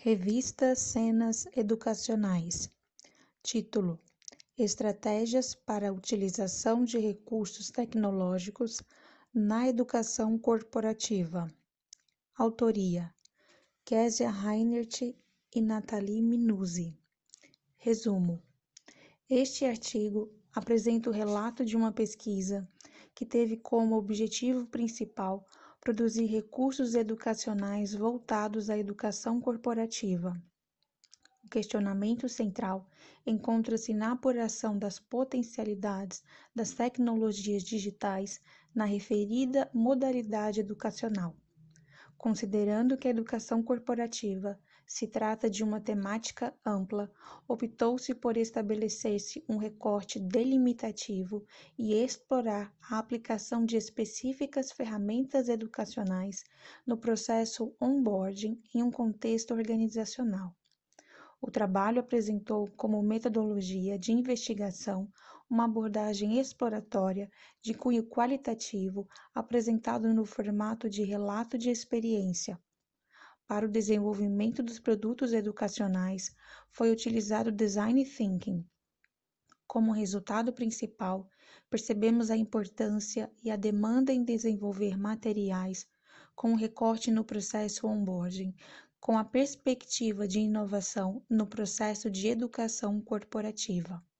Revista Cenas Educacionais. Título: Estratégias para a utilização de recursos tecnológicos na educação corporativa. Autoria: Késia Reinert e Nathalie Minuzzi. Resumo: este artigo apresenta o relato de uma pesquisa que teve como objetivo principal produzir recursos educacionais voltados à educação corporativa. O questionamento central encontra-se na apuração das potencialidades das tecnologias digitais na referida modalidade educacional. Considerando que a educação corporativa se trata de uma temática ampla, optou-se por estabelecer-se um recorte delimitativo e explorar a aplicação de específicas ferramentas educacionais no processo onboarding em um contexto organizacional. O trabalho apresentou como metodologia de investigação uma abordagem exploratória de cunho qualitativo apresentado no formato de relato de experiência. Para o desenvolvimento dos produtos educacionais, foi utilizado o Design Thinking. Como resultado principal, percebemos a importância e a demanda em desenvolver materiais com recorte no processo onboarding, com a perspectiva de inovação no processo de educação corporativa.